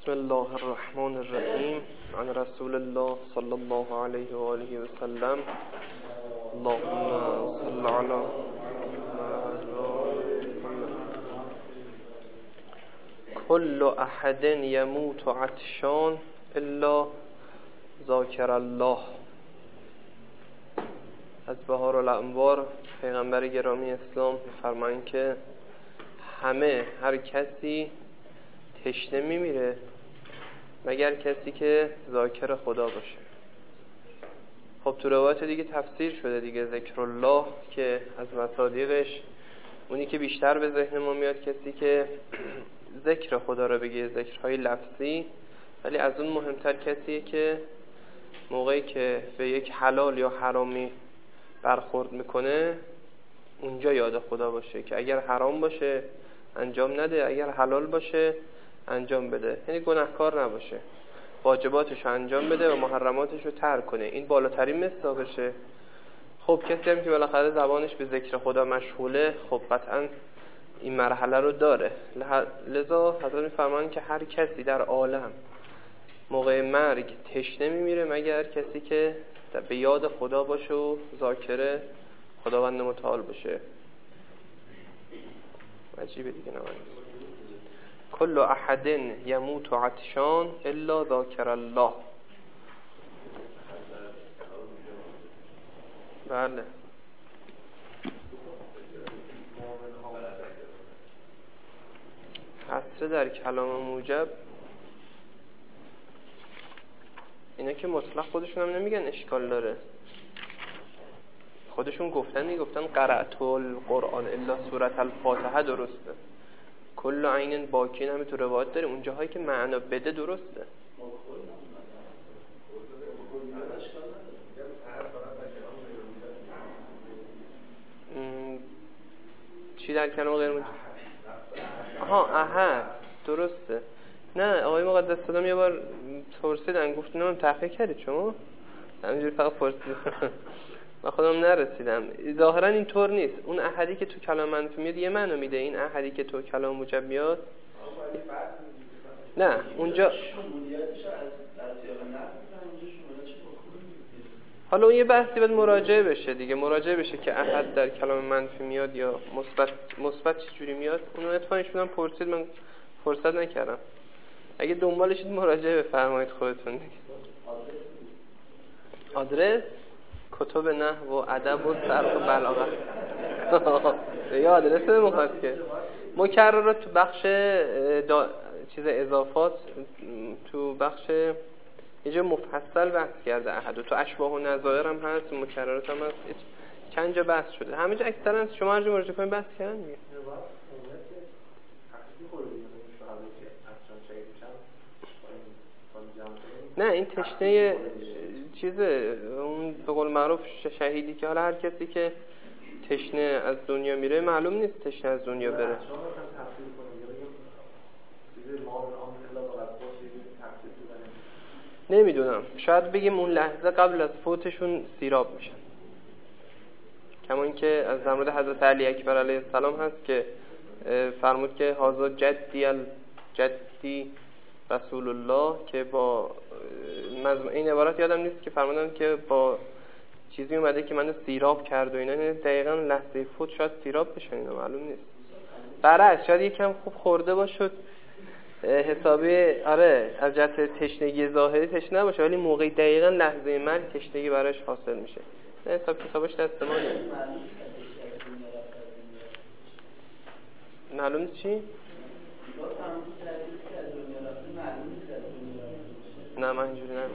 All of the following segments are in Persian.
بسم الله الرحمن الرحیم. عن رسول الله صلی الله علیه و آله و سلم. اللهم صل علی محمد. كل احد يموت عطشان الا ذاکر الله. از بهارالانوار پیغمبر گرامی اسلام می‌فرمایند که هر کسی تشنه میمیره مگر کسی که ذاکر خدا باشه. خب تو روایت دیگه تفسیر شده دیگه، ذکر الله که از مصادیقش اونی که بیشتر به ذهن ما میاد کسی که ذکر خدا رو بگه، ذکرهای لفظی، ولی از اون مهمتر کسیه که موقعی که به یک حلال یا حرامی برخورد میکنه اونجا یاد خدا باشه، که اگر حرام باشه انجام نده، اگر حلال باشه انجام بده. یعنی گناهکار نباشه، واجباتش رو انجام بده و محرماتش رو ترک کنه. این بالاترین مصداقشه. خب کسی هم که بالاخره زبانش به ذکر خدا مشغوله، خب قطعا این مرحله رو داره. لذا حضرت میفرمایند که هر کسی در عالم موقع مرگ تشنه میمیره مگر کسی که به یاد خدا باشه و ذاکر خداوند متعال باشه. عجیبه دیگه. نمید کل احد یموت عطشان الا ذاکر الله. بله حسره در کلام موجب، اینا که مطلق خودشون هم نمیگن اشکال داره، خودشون گفتن قرأت القرآن الا سورة الفاتحه درسته. کل عین باکین همه تو روایت داریم، اون جاهایی که معنا بده درسته. چی در کلام غیر مجاز؟ احد درسته. نه آقای مقدس صدام یه بار پرسیدن، گفتن من تحقیق کردید شما؟ همینجوری فقط پرسیدم من خودم نرسیدم. ظاهرا این طور نیست. اون احدی که تو کلام منفی میاد یه معنی میده، این احدی که تو کلام موجب میاد نه. اونجا حالا اون یه بحثی باید مراجعه بشه دیگه، مراجعه بشه که احد در کلام منفی میاد یا مثبت چجوری میاد. اونو اتفاقش بودم پرسید، من فرصت نکردم. اگه دنبالشید مراجعه بفرمایید خودتون دیگه. آدرس کتب نحو و ادب و صرف و بلاغه. یا آدرس میخواد که مکررات تو بخش چیز اضافات، تو بخش یه جا مفصل بحث کرده احد، تو اشباه و نظایر هم هست، مکررات هم هست، چند جا بحث شده. همه جا اکثرا شما هر جا مراجعه کنید بحث کردن میگه. نه این تشنه چیزه، اون به قول معروف شهیدی که حالا هر کسی که تشنه از دنیا میره معلوم نیست تشنه از دنیا بره. نمیدونم، شاید بگیم اون لحظه قبل از فوتشون سیراب میشن، کما این که از زمان حضرت علی اکبر علیه السلام هست که فرمود که هذا جدی رسول الله، که با این عبارت یادم نیست که فرمودن که با چیزی اومده که منو سیراب کرد و اینا. دقیقاً لحظه فوت شاید سیراب بشن، اینا معلوم نیست. برعکس شاید یکم خوب خورده باشد حسابی، آره از جهت تشنگی ظاهری تشنه باشه، ولی موقعی دقیقاً لحظه مرگ تشنگی براش حاصل میشه. نه حساب کتابش دست ما نیست. معلوم نیست چی؟ نه من اینجوری نمید،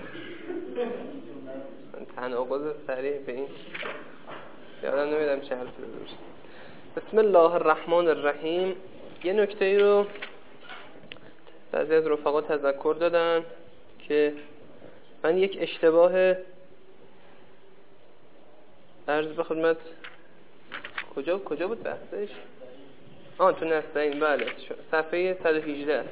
من تناقض سریع به این یادم نمیدم چه حرفی رو داشت. بسم الله الرحمن الرحیم. یه نکته ای رو بعضی از رفقا تذکر دادن که من یک اشتباه عرض به خدمت. کجا بود بحثش؟ تو نستعین. بله صفحه 118.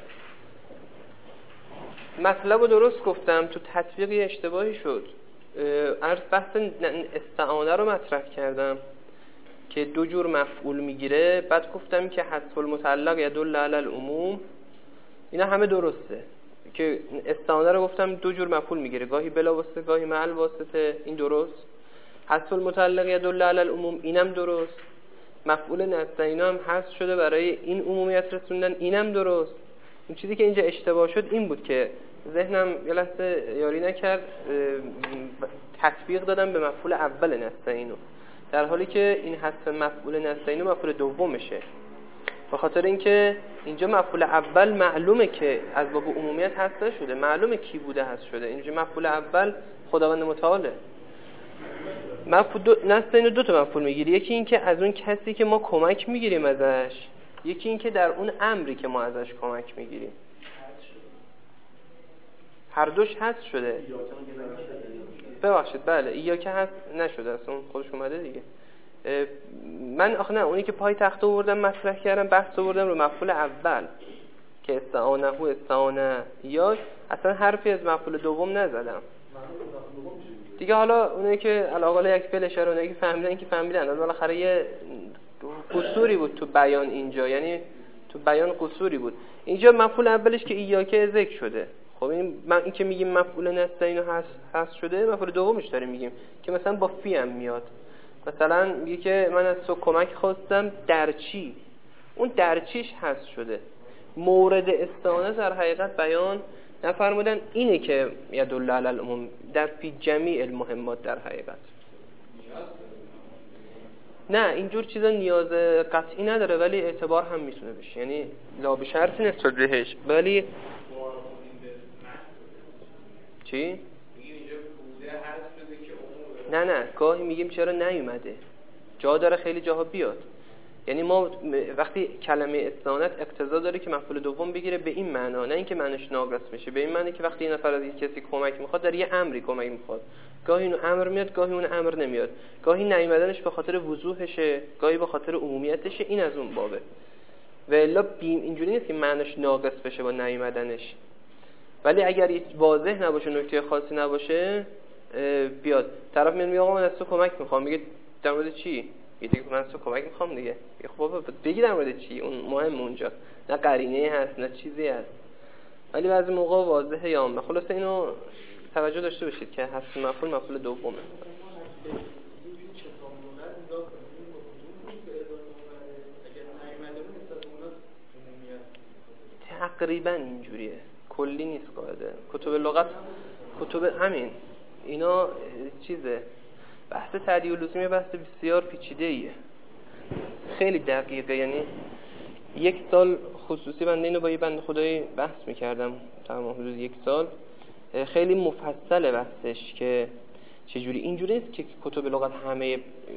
مطلب رو درست گفتم، تو تطبیقی اشتباهی شد. بحث استعانه رو مطرح کردم که دو جور مفعول میگیره، بعد گفتم که حذف المتعلق یدل علی العموم. اینا همه درسته، که استعانه رو گفتم دو جور مفعول میگیره، گاهی بلا واسطه گاهی مع الواسطه، این درست. حذف المتعلق یدل علی العموم، اینم درست. مفعول نستعین هم حذف شده برای این عمومیت رسوندن، اینم درست. اون چیزی که اینجا اشتباه شد این بود که ذهنم یه لحظه یاری نکرد، تطبیق دادم به مفعول اول نستعینو، در حالی که این حذف مفعول نستعینو مفعول دومشه. به خاطر اینکه اینجا مفعول اول معلومه که از باب عمومیت حذف شده، معلومه کی بوده حذف شده. اینجا مفعول اول خداوند متعاله. نستعینو دو تا مفعول میگیری، یکی این که از اون کسی که ما کمک میگیریم ازش، یکی این که در اون امری که ما ازش کمک میگیریم. هر دوش حذف شده. ببخشید بله، ایاکه حذف نشده اصلا، خودش اومده دیگه. من آخه نه، اونی که پای تخت آوردم مطرح کردم، بحث آوردم رو مفعول اول که استعانه هو استعانه یا اصلا حرفی از مفعول دوم نزدم دیگه. حالا اونایی که علاقه یک فعل اشاره، اونایی که فهمیدن که فهمیدن، بالاخره یه قصوری بود تو بیان اینجا، یعنی تو بیان قصوری بود اینجا. مفعول اولش که ایاکه ذکر شده، خب این که میگیم مفعول نستعینو حذف شده، مفعول دومش داریم میگیم که مثلا با فی هم میاد. مثلا میگه که من از تو کمک خواستم در چی، اون در چیش حذف شده. مورد استعانه در حقیقت بیان نفرمودن، اینه که یدل علی العموم در فی جمیع المهمات در حقیقت. نه اینجور چیزا نیاز قطعی نداره، ولی اعتبار هم میتونه بشه، یعنی لا به شرط نسبت بهش. ولی چی؟ نه گاهی میگیم چرا نیومده، جا داره خیلی جاها بیاد. یعنی ما وقتی کلمه استعانت اقتضا داره که مفعول دوم بگیره به این معنا، نه اینکه معنیش ناقص بشه، به این معنی که وقتی این نفر از کسی کمک میخواد در یه امری کمک میخواد، گاهی اون امر میاد گاهی اون امر نمیاد، گاهی نیومدنش به خاطر وضوحشه گاهی به خاطر عمومیتشه، این از اون بابه. و الا اینجوری نیست که معنیش ناقص بشه با نیومدنش. ولی اگر واضح نباشه، نکته خاصی نباشه، بیاد طرف میاد میگه آقا من از تو کمک میخوام، میگه در مورد چی؟ میگه من از تو کمک میخوام دیگه. خب بابا بگی در مورد چی، اون مهم اونجا، نه قرینه هست نه چیزی هست. ولی بعضی موقع واضحه یا عامه. خلاصه اینو توجه داشته باشید که حذف مفعول دومه. تقریبا اینجوریه، کلی نیست قاعده. کتب لغت، کتب همین اینا چیزه. بحث تعدیل لزومی بحث بسیار پیچیده‌ایه، خیلی دقیقه. یعنی یک سال خصوصی بنده اینو با یه بنده خدایی بحث میکردم، تمام حدود یک سال، خیلی مفصله بحثش که چجوری. اینجوری نیست که کتب لغت همه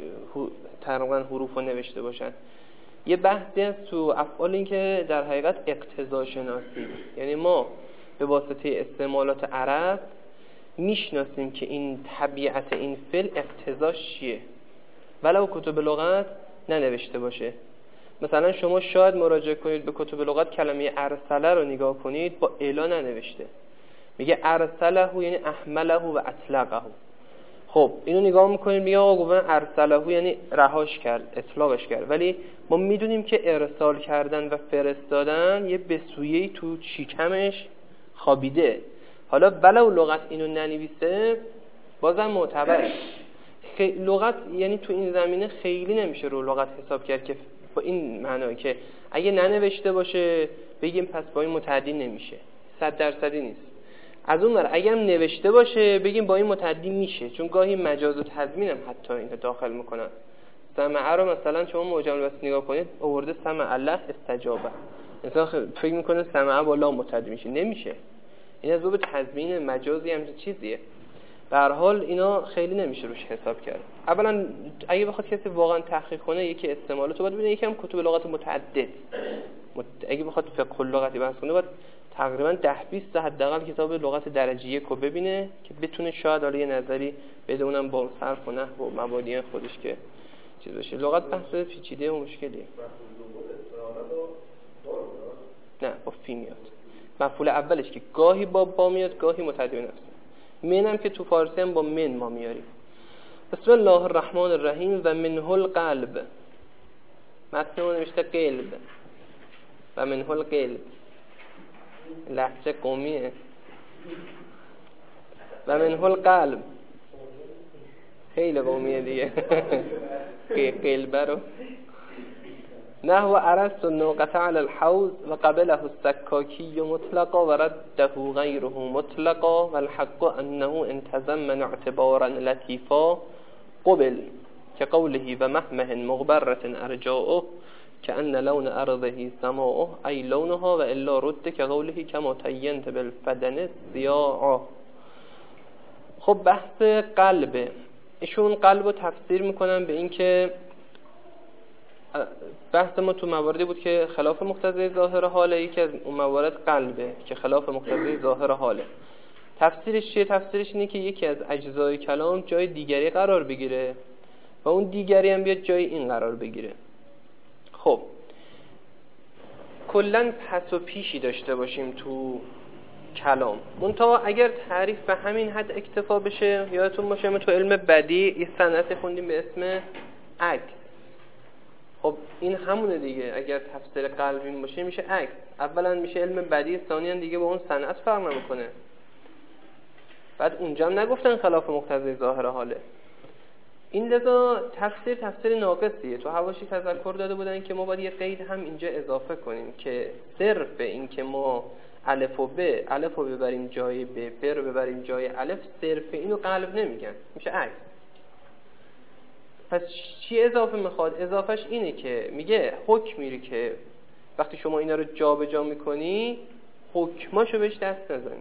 تقریبا حروف رو نوشته باشن. یه بحثی هست تو افعال، این که در حقیقت اقتضا شناسی، یعنی ما به واسطه استعمالات عرب میشناسیم که این طبیعت این فعل اقتضاش چیه، ولو کتب لغت ننوشته باشه. مثلا شما شاید مراجعه کنید به کتب لغت، کلمه ارسله رو نگاه کنید، با الا ننوشته، میگه ارسله یعنی احمله و اطلقه. خب اینو نگاه میکنید میگه آقا گفتن ارسله یعنی رهاش کرد، اطلاقش کرد، ولی ما میدونیم که ارسال کردن و فرستادن یه بسویه‌ای تو شکمش خوابیده. حالا ولو لغت اینو ننویسه بازم معتبره. لغت یعنی تو این زمینه خیلی نمیشه رو لغت حساب کرد که با این معنی که اگه ننوشته باشه بگیم پس با این متعدی نمیشه، 100% نیست. از اون ور اگه هم نوشته باشه بگیم با این متعدی میشه، چون گاهی مجاز و تضمین هم حتی اینو داخل میکنن. سمع رو مثلا شما معجم بس نگاه کنید آورده سمع الله استجابه، انسان فکر میکنه سمع با لا متعدی میشه، نمیشه. این از باب تضمین مجازی هم چیزیه. به هر حال اینا خیلی نمیشه روش حساب کرد. اولا اگه بخواد کسی واقعا تحقیق کنه یکی استعمالاتو باید ببینه، یکی هم کتب لغت متعدد. اگه بخواد فقه اللغتی بحث کنه باید تقریبا 10-20 حداقل کتاب لغت درجه 1 رو ببینه که بتونه شاید حالا یه نظری بده، اونم با صرف و نحو و مبانی خودش که چیز بشه. لغت بحث پیچیده و مشکلیه. نه با فی میاد. مفعول اولش که گاهی با میاد گاهی متعدی نفسه. منم که تو فارسی هم با من ما میاریم. بسم الله الرحمن الرحیم. و منه القلب، متن نوشته قلب و منه القلب. لهجه قومیه. و منه القلب خیلی قومیه دیگه. قلبه رو نحو عرست النوقة على الحوض وقبله السكاكي مطلقا ورده غيره مطلقا والحق أنه انتزمن اعتبارا لطيفا قبل كقوله ومهمه مغبرة أرجاؤه كأن لون أرضه سماؤه أي لونها وإلا رد كقوله كما تينت بالفدن السياع. خب بحث قلبه. ایشون قلب رو تفسیر میکنن به این که بحث ما تو مواردی بود که خلاف مقتضی ظاهر حاله، یکی از اون موارد قلبه که خلاف مقتضی ظاهر حاله. تفسیرش چیه؟ تفسیرش اینه که یکی از اجزای کلام جای دیگری قرار بگیره و اون دیگری هم بیاد جای این قرار بگیره. خب کلن پس و پیشی داشته باشیم تو کلام. منتها اگر تعریف به همین حد اکتفا بشه، یادتون باشه ما تو علم بدیع یه صنعت خوندیم به اسم عکس. خب این همونه دیگه. اگر تفسیر قلبی باشه میشه عکس. اولا میشه علم بدیع، ثانیاً دیگه با اون صنعت فرق نمیکنه. بعد اونجا هم نگفتن خلاف مقتضی ظاهر حاله. این لذا تفسیر ناقصیه. تو حواشی تذکر داده بودن که ما باید یه قید هم اینجا اضافه کنیم که صرف این که ما الف و ب ببریم جای ب رو ببریم جای الف، صرف اینو قلب نمیگن، میشه عکس. پس چی اضافه میخواد؟ اضافهش اینه که میگه حکم میری که وقتی شما اینا رو جابجا میکنی حکماشو بهش دست نزنی.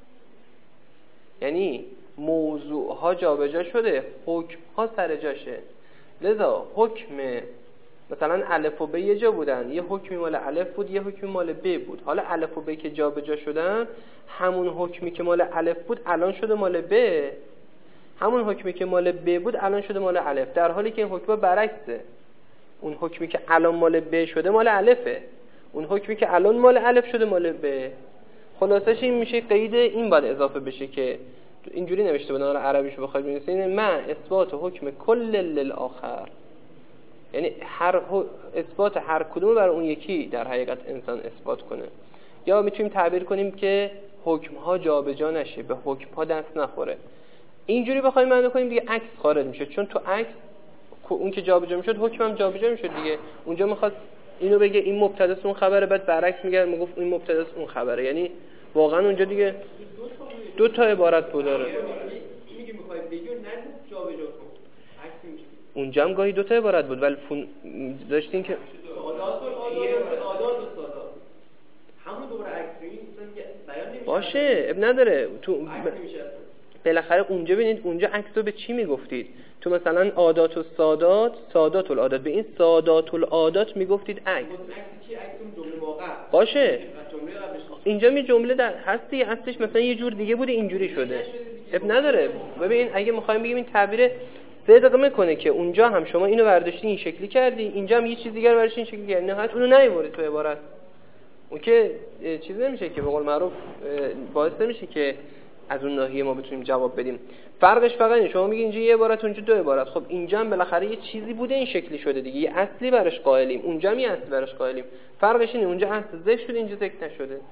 یعنی موضوع ها جابجا شده، حکم ها سر جاشه. لذا حکم مثلا الف و ب یه جا بودن، یه حکمی مال الف بود، یه حکمی مال ب بود. حالا الف و ب که جابجا شدن، همون حکمی که مال الف بود الان شده مال ب، همون حکمی که مال ب بود الان شده مال الف، در حالی که این حکم برعکسه. اون حکمی که الان مال ب شده مال الفه، اون حکمی که الان مال الف شده مال ب. خلاصش این میشه قید این باید اضافه بشه که اینجوری نوشته بودن، عربیشو بخواید بنویسید من اثبات حکم کل للآخر، یعنی اثبات هر کدوم بر اون یکی در حقیقت انسان اثبات کنه. یا میتونیم تعبیر کنیم که حکم ها جابجا نشه، به حکم ها دست نخوره. اینجوری بخوایم معنی کنیم دیگه عکس خارج میشه، چون تو عکس اون که جابجا میشد حکم هم جابجا میشد دیگه. اونجا میخواد اینو بگه این مبتداست اون خبره، بعد برعکس میگفت این مبتداست اون خبره. یعنی واقعا اونجا دیگه دو تا عبارت بود داره. میگه میخوای بگی و نگفت جابجا کن، عکس میشه. اونجا هم گاهی دو تا عبارت بود ولی داشتین که عادات و سادات همون دوباره عکس میگه بیان نمیشه. باشه اب نداره. تو بالاخره اونجا ببینید اونجا عکس رو به چی میگفتید؟ تو مثلا عادات و سادات العادات، به این سادات العادات میگفتید عکس. عکس چی؟ عکس اون جمله واقع باشه. اینجا می جمله در هستی اصلش مثلا یه جور دیگه بوده اینجوری شده، اب نداره. ببین اگه میخوایم بگیم این تعبیر صدق میکنه که اونجا هم شما اینو برداشتی این شکلی کردی، اینجا هم یه چیز دیگه رو برداشتی این شکلی کردی، نهایت اونو نیوردی تو عبارت، اون که چیز نمیشه که به قول معروف باعث نمیشه که از اون ناحیه ما بتونیم جواب بدیم. فرقش فقط اینه شما میگی اینجا یه عبارت اونجا دو عبارت. خب اینجا هم بالاخره یه چیزی بوده این شکلی شده دیگه، یه اصلی براش قائلیم، اونجا هم یه اصلی براش قائلیم. فرقش اینه اونجا اصل ذکر شده اینجا ذکر نشده.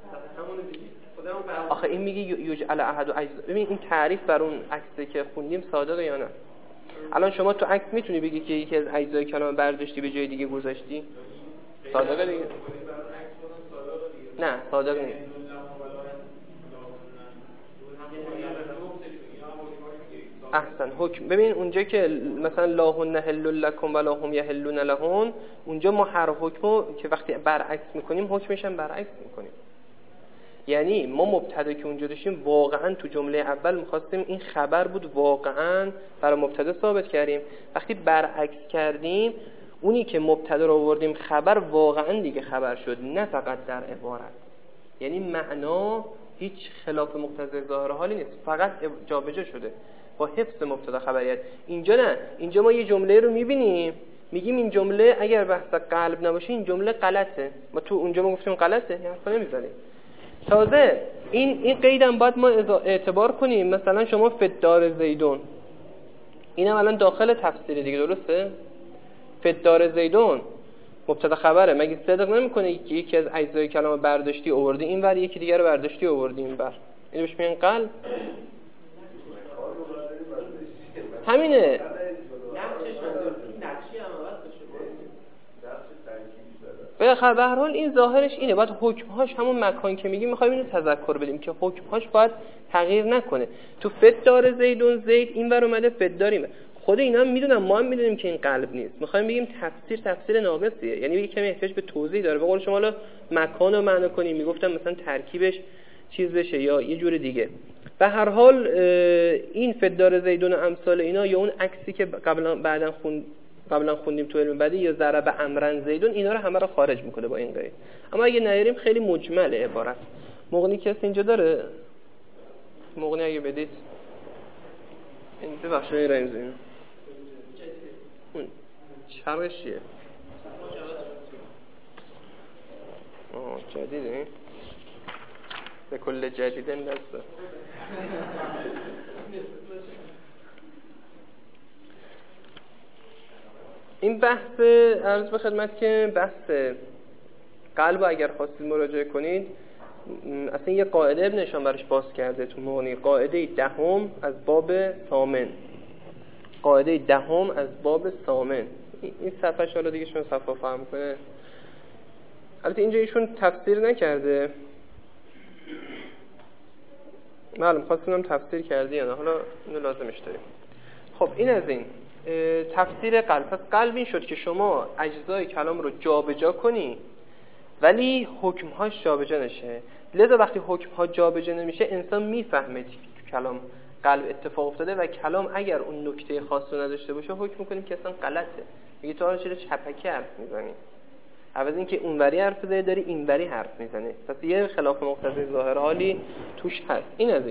آخه این میگه یجعل احد اجزا. ببین این تعریف بر اون عکسی که خوندیم صادقه یا نه؟ الان شما تو عکس میتونی بگی که یکی از اجزای کلام برداشتی به جای دیگه گذاشتی؟ صادقه دیگه؟ نه صادق نیست. احسن. حکم ببین اونجا که مثلا لا هن حل لکم ولا هم یحلون لهن، اونجا ما هر حکمو که وقتی برعکس میکنیم حکمش هم برعکس میکنیم. یعنی ما مبتدا که اونجا داشتیم واقعا تو جمله اول می‌خواستیم این خبر بود، واقعا برای مبتدا ثابت کردیم. وقتی برعکس کردیم اونی که مبتدا رو آوردیم خبر واقعا دیگه خبر شد، نه فقط در عبارت. یعنی معنا هیچ خلاف مقتضی ظاهر حالی نیست، فقط جابجا شده با حفظ مبتدا خبریت. اینجا نه، اینجا ما یه جمله رو می‌بینیم میگیم این جمله اگر بحث قلب نباشه این جمله غلطه. ما تو اونجا ما گفتیم غلطه، یعنی حرفا نمی‌زنیم. تازه این قیدم باید ما اعتبار کنیم. مثلا شما فدار زیدون، اینم الان داخل تفسیر دیگه، درسته؟ فدار زیدون مبتدا خبره، مگه صدق نمیکنه که یکی از اجزای کلام برداشتی آوردی اینور، یکی دیگه رو برداشتی آوردی اینور؟ اینو بهش میگن قلب. همینه. بالاخره به هر حال این ظاهرش اینه، باید حکمهاش همون مکان که میگیم میخوایم اینو تذکر بدیم که حکمهاش باید تغییر نکنه. تو فدار زیدون زید اینور اومده فداریم، خود اینا هم میدونن، ما هم میدونیم که این قلب نیست. میخوایم بگیم تفسیر ناقصیه، یعنی یه کمی احتیاج به توضیح داره. به قول شما حالا مکان رو معنا کنیم، میگفتم مثلا ترکیبش چیز بشه یا یه جور دیگه. به هر حال این فدار زیدون و امثال اینا یا اون عکسی که قبلا خوندیم تو علم بدی یا ضرب امرن زیدون، اینا رو همه رو خارج میکنه با این قید. اما اگه نیاریم خیلی مجمله عبارت. مغنی کسی اینجا داره؟ مغنی اگه بدید این ببخشید رنگ زین اون شرقش چیه؟ جدیده به کل جدیده نسته. این بحث عرض به خدمت که بحث قلب اگر خواستید مراجعه کنید، اصلا یه قاعده ابن هشام برش باز کرده تو مغنی، قاعده 10 از باب ثامن. قاعده 10 از باب ثامن. این صفحه حالا دیگه شون صفحه فهم کنه. البته اینجا ایشون تفسیر نکرده، معلوم خواستم تفسیر کردی یا نه، حالا اینو لازمش داریم. خب این از این تفسیر قلب. پس قلب این شد که شما اجزای کلام رو جابجا کنی ولی حکم‌هاش جابجا نشه. لذا وقتی حکم‌ها جابجا نمیشه انسان میفهمه که کلام قلب اتفاق افتاده و کلام اگر اون نکته خاص رو نداشته باشه حکم می‌کنیم که اصلا غلطه. میگه تو حالا چرا چپکی حرف می‌زنی؟ عوض اینکه اونوری حرف بزنی داری اینوری حرف می‌زنی. پس یه خلاف مقتضی ظاهر حالی توش هست. این از این.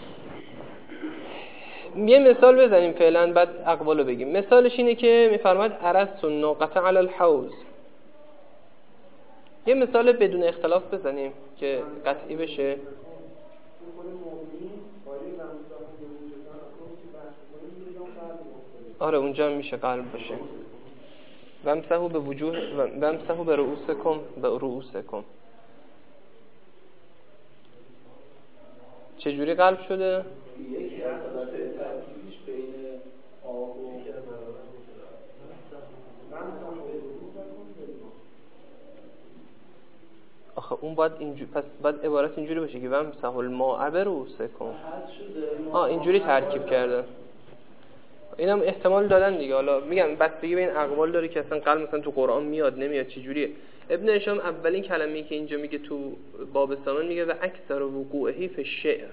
یه مثال بزنیم فعلا بعد اقوالو بگیم. مثالش اینه که می‌فرماد عرض الناقة علی الحوض. یه مثال بدون اختلاف بزنیم که قطعی بشه. آره اونجا هم میشه قلب باشه. وامسحوا به وجوه وامسحوا به رؤوسکم. چجوری قلب شده؟ یکی از ترکیبش بین آب و آخه اون باید اینجوری، پس باید عبارت اینجوری باشه که وامسحوا الماء برؤوسکم. اینجوری ترکیب کردن. اینم احتمال دادن دیگه. حالا میگم بستگی به این اقوال داره که اصلا قلب مثلا تو قرآن میاد نمیاد چه جوریه. ابن هشام اولین کلمه‌ای که اینجا میگه تو باب ثامن میگه و اکثر وقوعه فی الشعر،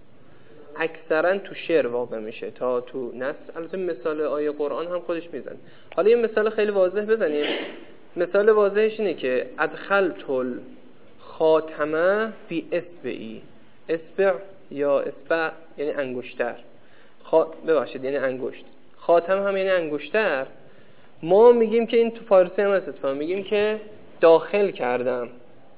اکثرا تو شعر واقع میشه تا تو نص. البته مثال آیه قرآن هم خودش میزنه. حالا یه مثال خیلی واضح بزنیم. مثال واضحش اینه که ادخلت الخاتمه فی اصبعی. اصبع یا اصبع یعنی انگشتر، ببخشید یعنی انگشت. خاتم هم یعنی انگشتر. ما میگیم که این تو فارسی هم هست، میگیم که داخل کردم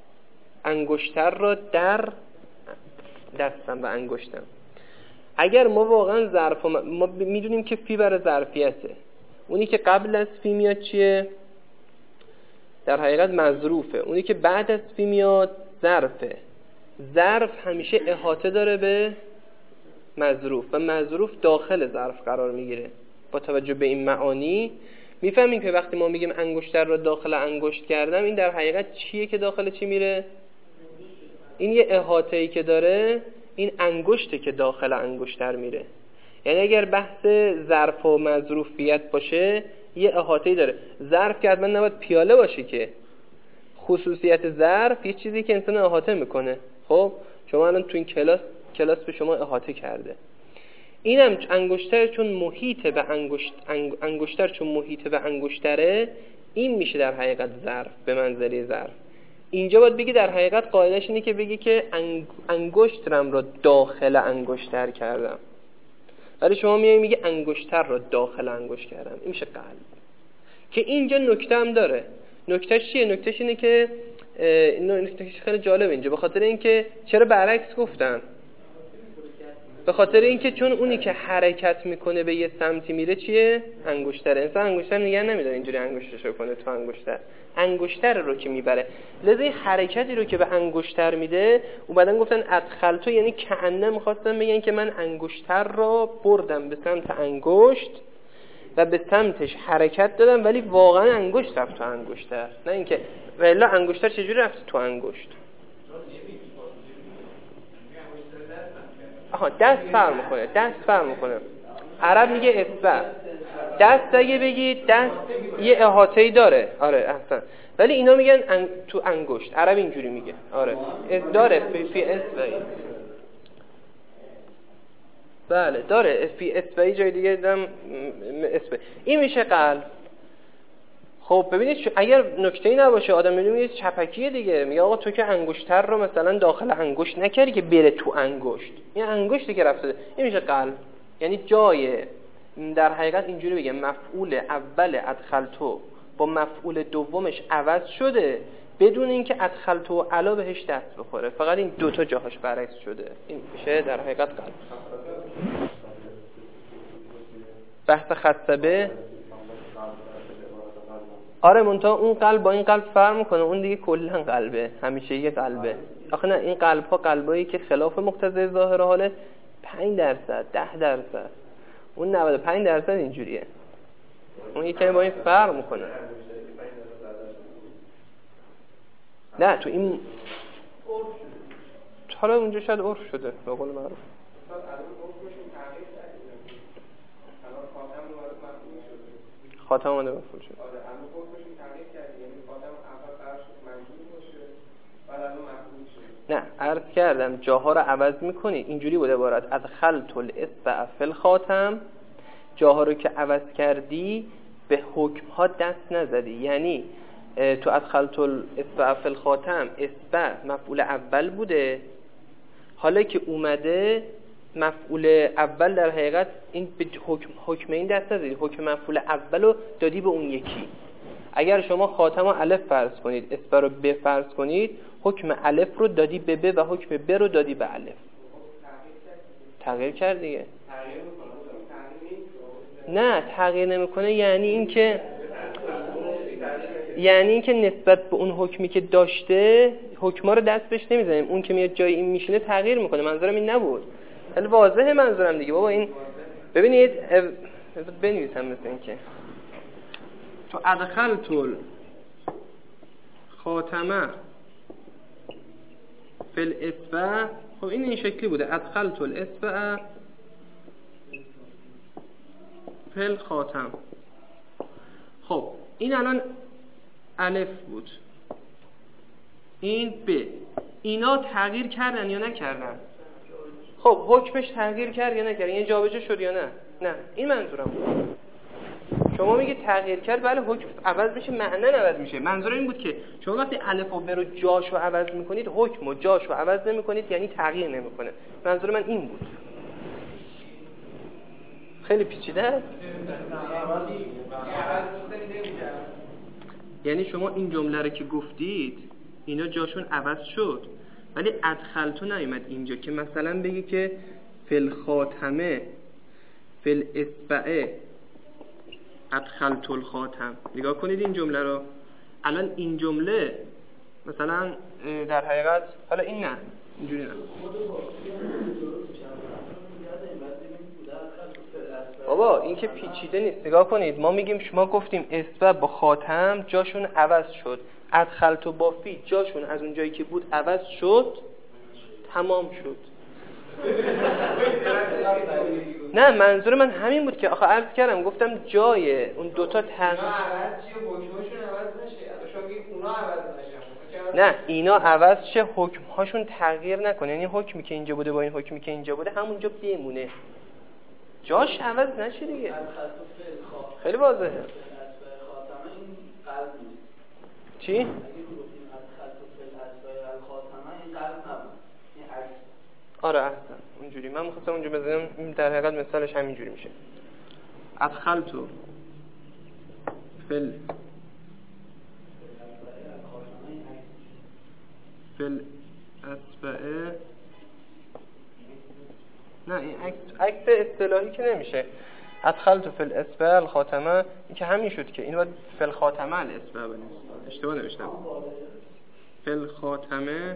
انگشتر را در دستم و انگشتم. اگر ما واقعا ظرف ما میدونیم که فی برای ظرفیته، اونی که قبل از فی میاد چیه؟ در حقیقت مظروفه. اونی که بعد از فی میاد ظرفه. ظرف همیشه احاطه داره به مظروف و مظروف داخل ظرف قرار میگیره. با توجه به این معانی میفهمیم که وقتی ما میگیم انگشتر را داخل انگشت کردم، این در حقیقت چیه که داخل چی میره؟ این یه احاطه‌ای که داره، این انگشته که داخل انگشتر میره. یعنی اگر بحث ظرف و مظروفیت باشه یه احاطه‌ای داره. ظرف که حتما نباید پیاله باشه که خصوصیت ظرف یه چیزی که انسان احاطه میکنه. خب شما الان تو این کلاس به شما احاطه کرده. اینم انگشتر چون محیط به انگشتر چون محیط به انگشتره، این میشه در حقیقت ظرف به منزله ظرف. اینجا باید بگی در حقیقت قاعدهش اینه که بگی که انگشترم را داخل انگشتر کردم. ولی شما میگی انگشتر را داخل انگشت کردم، این میشه قلب. که اینجا نکته هم داره. نکتهش چیه؟ نکتهش اینه که نکتهش خیلی جالب اینجا، به خاطر اینکه چرا برعکس گفتن. به خاطر اینکه چون اونی که حرکت میکنه به یه سمتی میره چیه؟ انگشتره. انسان انگشتر نگه نمیداره اینجوری انگشتشو کنه تو انگشتر رو که میبره. لذا این حرکتی رو که به انگشتر میده اومدن گفتن ادخلتو، یعنی کأنه میخواستن بگن که من انگشتر رو بردم به سمت انگشت و به سمتش حرکت دادم، ولی واقعا انگشت رفت تو انگشتر، نه اینکه والا انگشتر چجوری رفت تو انگشت. آها دست فرق میکنه. عرب میگه اصبع. دست اگه بگید دست یه احاطه‌ای داره، آره احسن، ولی اینا میگن تو انگشت. عرب اینجوری میگه، آره داره فی اصبعی. بله داره فی اصبعی، جای دیگه دیدم اصبع. این میشه قلب. خب ببینید اگر نکته‌ای نباشه آدم میگه چپکیه دیگه، میگه آقا تو که انگشتر رو مثلا داخل انگشت نکردی که بره تو انگشت، این انگشتی که رفته، این میشه قلب. یعنی جای در حقیقت اینجوری بگه مفعول اول ادخلتو با مفعول دومش عوض شده بدون اینکه ادخلتو علا بهش دست بخوره، فقط این دوتا جاهاش برعکس شده. این میشه در حقیقت قلب. بحث خصبه، آره منتها اون قلب با این قلب فرق میکنه، اون دیگه کلا قلبه، همیشه یه قلبه. آخه نه این قلب ها قلبایی که خلاف مقتضی ظاهر حاله 5%، 10%، اون 95% اینجوریه، اون یکی با این فرق میکنه. نه تو این حالا اونجا شاید عرف شده به قول معروف. خاتم اومده مفعول شد. نه عرض کردم جاها رو عوض میکنی، اینجوری بود عبارت ادخلت الاصبع فی الخاتم، جاها رو که عوض کردی به حکم ها دست نزدی. یعنی تو ادخلت الاصبع فی الخاتم اصبع مفعول اول بوده، حالا که اومده مفعول اول در حقیقت این به حکم این دست نزدی، حکم مفعول اول رو دادی به اون یکی. اگر شما خاتم رو الف فرض کنید، اصبع رو ب فرض کنید، حکم الف رو دادی به ب و حکم ب رو دادی به الف. تغییر کرد دیگه. نه تغییر نمیکنه، یعنی اینکه نسبت به اون حکمی که داشته حکما رو دست بهش نمیزنیم، اون که میاد جای این میشینه تغییر میکنه. منظورم این نبود، خیلی واضحه منظورم دیگه بابا. این ببینید بنویسم مثل این که تو ادخلت الخاتمه فی الاصبع، خب این شکلی بوده ادخلت الاصبع فی الخاتم. خب این الان الف بود، این ب، اینا تغییر کردن یا نکردن؟ خب حکمش تغییر کرد یا نکرد؟ این جابجا شد یا نه؟ نه این منظورم بود. شما میگید تغییر کرد، بله حکم عوض میشه، معنی عوض میشه. منظور این بود که شما وقتی الف و ب رو جاشو عوض میکنید حکم و جاشو عوض نمیکنید، یعنی تغییر نمیکنه. منظور من این بود. خیلی پیچیده است. یعنی شما این جمله رو که گفتید اینا جاشون عوض شد، ولی ادخلتو نیومد اینجا که مثلا بگی که فی الخاتمه فی الاصبع ادخلت الخاتم. نگاه کنید این جمله رو. الان این جمله مثلا در حقیقت، حالا این نه اینجوری نه بابا، این که پیچیده نیست. نگاه کنید ما میگیم شما گفتیم اصبع با خاتم جاشون عوض شد، ادخلت و با فی جاشون از اون جایی که بود عوض شد، تمام شد. نه منظور من همین بود که آخه عرض کردم گفتم جای اون دوتا تغییر نه اینا عوض شه حکم هاشون تغییر نکنه، یعنی حکمی که اینجا بوده با این حکمی که اینجا بوده همونجا بمونه، جاش عوض نشه دیگه. خیلی واضحه. چی؟ آره احسن اونجوری. من می‌خواستم اونجا بزنم، در حقیقت مثالش همینجوری میشه. ادخلتو فل اصبع نه این عکس اصطلاحی که نمیشه. ادخلت فی الاصبع الخاتمه، این که همین شد که این باید فی الخاتمه الاصبع بنویسید. اشتباه نوشتم. فی الخاتمه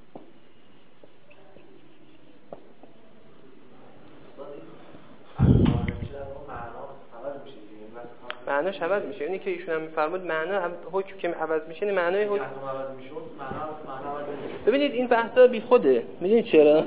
معناش عوض میشه. اینی که ایشون هم میفرمود معنا حکم که عوض میشه، این معنای حکم عوض میشه. ببینید این بحثا بی خوده. میدونید چرا؟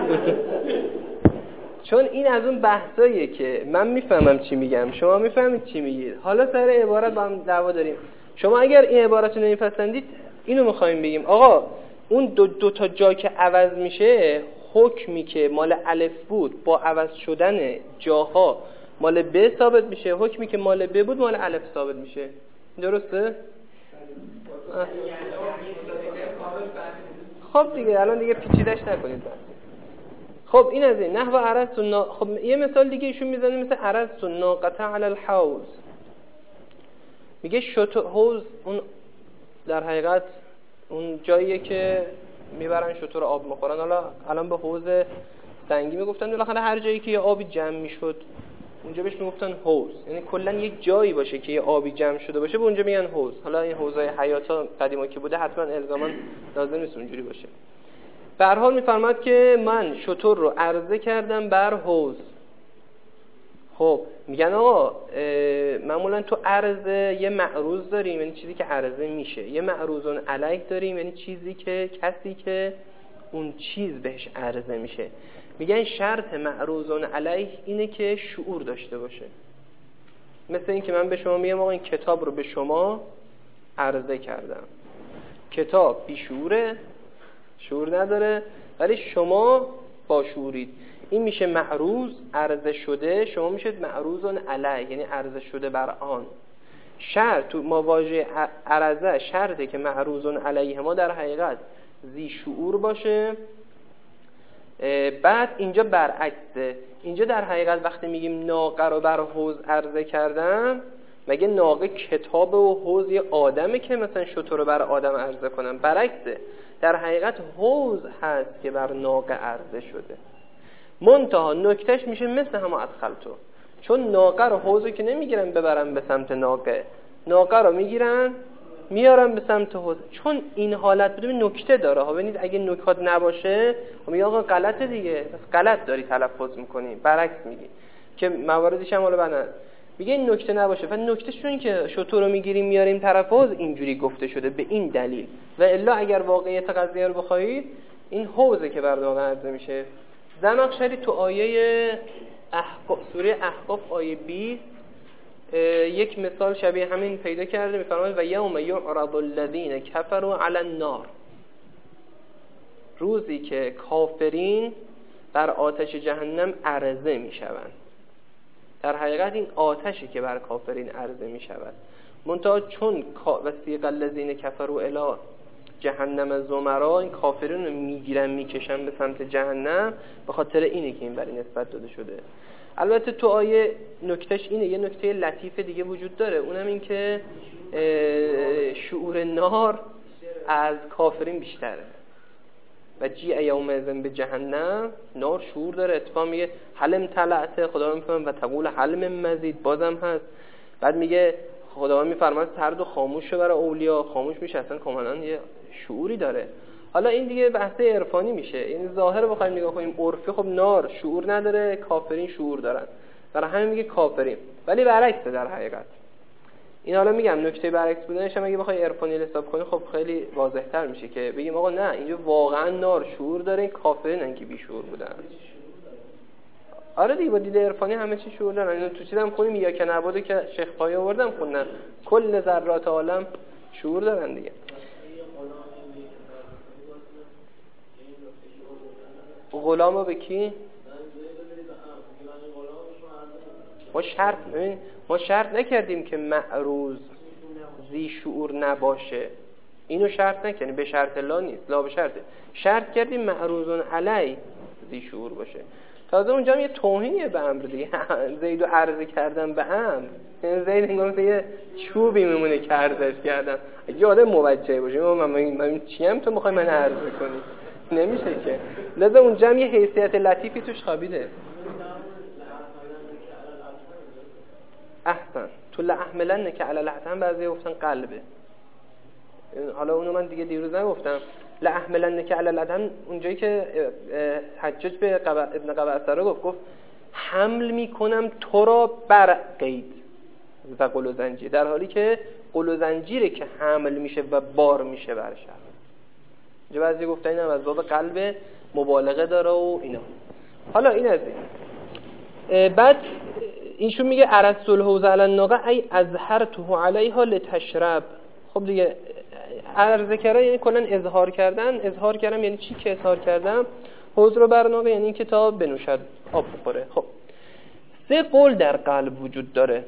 چون این از اون بحثاییه که من میفهمم چی میگم، شما میفهمید چی میگید. حالا سر عبارت با هم دعوا داریم. شما اگر این عبارت رو نمیپسندید اینو میخوایم بگیم آقا اون دو تا جا که عوض میشه، حکمی که مال الف بود با عوض شدن جاها مال ب ثابت میشه، حکمی که مال ب بود مال الف ثابت میشه. درسته؟ خب دیگه الان دیگه پیچیدش نکنید بس. خب این از این نحو عرضت خب یه مثال دیگه ایشون میزنه مثل عرضت ناقه علی الحوض. میگه حوض اون در حقیقت اون جاییه که میبرن شتر آب میخورن. حالا الان به حوض سنگی میگفتن، بالاخره هر جایی که یه آبی جمع میشد اونجا بهش میگفتن حوض. یعنی کلا یک جایی باشه که یه آبی جمع شده باشه به اونجا میگن حوض. حالا این حوضای حیاتا قدیما که بوده حتما الزاما لازم نیست اونجوری باشه. به هر حال میفرماد که من شتر رو عرضه کردم بر حوض. خب میگن آقا معمولا تو عرضه یه معروض داریم، یعنی چیزی که عرضه میشه، یه معروضون علیه داریم، یعنی چیزی که کسی که اون چیز بهش عرضه میشه. میگن شرط معروضون علیه اینه که شعور داشته باشه. مثل این که من به شما میگم آقا این کتاب رو به شما عرضه کردم. کتاب بی شعوره، شعور نداره، ولی شما با شعورید. این میشه معروض عرضه شده، شما میشید معروضون علیه، یعنی عرضه شده بر آن. شرط تو ما واژه عرضه شرطه که معروضون علیه ما در حقیقت ذی شعور باشه. بعد اینجا برعکسه. اینجا در حقیقت وقتی میگیم ناقه رو بر حوض عرضه کردم، مگه ناقه کتاب و حوض یه آدمه که مثلا شتر رو بر آدم عرضه کنم؟ برعکسه. در حقیقت حوض هست که بر ناقه عرضه شده. منتها نکتهش میشه مثل همه ادخلتو، چون ناقه رو حوضو که نمیگیرن ببرن به سمت ناقه، ناقه رو میگیرن میارن به سمت حوض. چون این حالت بدون نکته داره ها. ببینید اگه نکات نباشه میگه آقا غلطه دیگه، پس غلط داری تلفظ میکنی. برعکس میگی که مواردش هم حالا بنن میگه این نکته نباشه. و نکتهش این که شتر رو میگیریم میاریم طرف حوض اینجوری گفته شده به این دلیل. و الا اگر واقعیت قضیه رو بخواید این حوضه که بر ناقه عرضه میشه. زمخشری تو آیه سوره احقاف آیه 20 یک مثال شبیه همین پیدا کرده. میفرماید و یوم یعرض الذین کفروا علی النار، روزی که کافرین بر آتش جهنم عرضه میشوند. در حقیقت این آتشی که بر کافرین عرضه میشود. منتها چون وسیق الذین کفروا الی جهنم زمرا، این کافرین رو میگیرن میکشن به سمت جهنم، به خاطر اینه که این برای نسبت داده شده. البته تو آیه نکتهش اینه، یه نکته لطیف دیگه وجود داره، اونم این که شعور نار از کافرین بیشتره. و جیع یومئذ به جهنم، نار شعور داره. اتفاق میگه حلم طلعته، خدا میفهمه و تقول حلم مزید، بازم هست. بعد میگه خدا میفرماید سرد و خاموشه برای اولیا، خاموش میشه، اصلا کاملا یه شعوری داره. حالا این دیگه بحث عرفانی میشه. یعنی ظاهر بخوایم نگاه کنیم عرفی، خب نار شعور نداره، کافرین شعور دارن، برای همین میگه کافرین. ولی برعکسه در حقیقت. این حالا میگم نکته برعکس بودنش هم اگه بخوای عرفانی حساب کنی خب خیلی واضح‌تر میشه که بگیم آقا نه اینجا واقعا نار شعور داره، این کافرینن که بی شعور بودن. آره دیگه با دید عرفانی همه چی شعور دارن. اینو تو چیزام خونیم یا که نبوده که شیخ پای آوردم خوندن کل ذرات عالم شعور دارن دیگه. غلامو به کی؟ ما شرط نکردیم که معروض ذی شعور نباشه. اینو شرط نکنیم، به شرط لا نیست، لا به شرطه. شرط کردیم معروضون علی ذی شعور باشه. تازه اونجا هم یه توهینیه به امر دیگه. زیدو عرضه کردن به امر، یعنی زید انگار مثل یه چوبی میمونه که عرضش کردن. اگه آدم موجه باشه من چیم تو میخوای من عرضه کنی؟ نمیشه که. لذا اونجا هم یه حیثیت لطیفی توش خوابیده. احسن. تو لأحملن که علی لحتن بعضی گفتن قلبه. حالا اونو من دیگه دیروز نگفتم. لأحملن که علی لحتن اونجایی که حجاج به ابن قبعثر رو گفت حمل میکنم تو را بر قید و قل و زنجیر، در حالی که قل و زنجیره که حمل میشه و بار میشه بر شهر. اینجا بعضی گفتن اینم از باب قلب مبالغه داره و اینا. حالا این از این. بعد اینشون میگه عرضت الحوض علی الناقه ای اظهرته علیها لتشرب. خب دیگه عرض کردن یعنی کلا اظهار کردن. اظهار کردم یعنی چی که اظهار کردم؟ حوض رو بر ناقه یعنی که تا بنوشد، آب بخوره. خب 3 قول در قلب وجود داره.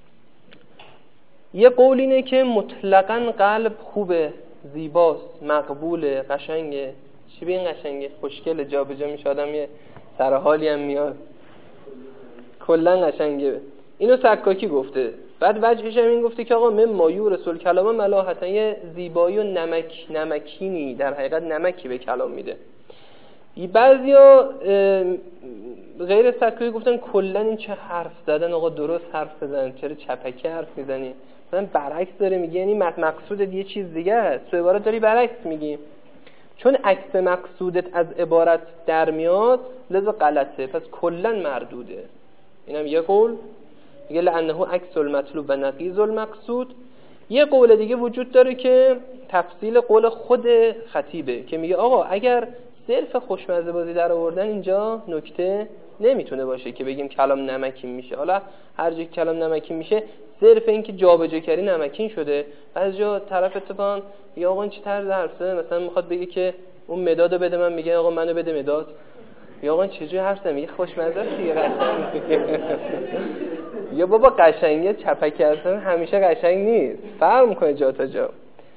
یه قول اینه که مطلقاً قلب خوبه، زیباست، مقبوله، قشنگه. چی به این قشنگه؟ خوشگله، جا به جا میشه، آدم یه سر حالی هم میاد، کلا قشنگه. اینو سکاکی گفته. بعد وجهش هم این گفته که آقا من مایور رسول کلام ملاحتن، یه زیبایی و نمکینی در حقیقت نمکی به کلام میده. بعضیا غیر سکاکی گفتن کلا این چه حرف زدن آقا، درست حرف بزن، چرا چپکی حرف میزنی؟ مثلا برعکس داره میگه، یعنی مقصودت یه چیز دیگه است، تو عبارت داری برعکس میگی. چون عکس مقصودت از عبارت در میاد لذا غلطه، پس کلا مردوده. اینم یه قول میگه لانه عکس المطلوب و نقیض المقصود. یه قول دیگه وجود داره که تفصیل قول خود خطیبه که میگه آقا اگر صرف خوشمزه بازی در آوردن اینجا نکته نمیتونه باشه که بگیم کلام نمکین میشه. حالا هر جا کلام نمکین میشه صرف این که جابجا کردی نمکین شده. از جا طرف اتفاقا یا آقا این چه طرز حرفه، مثلا میخواد بگه که اون مدادو بده، من میگه آقا منو بده مداد. یا آقا چه جوری حرف میگه، خوشمزه است دیگه، قشنگه. یا بابا قشنگه چپکی هستن همیشه قشنگ نیست، فرق میکنه جا تا جا.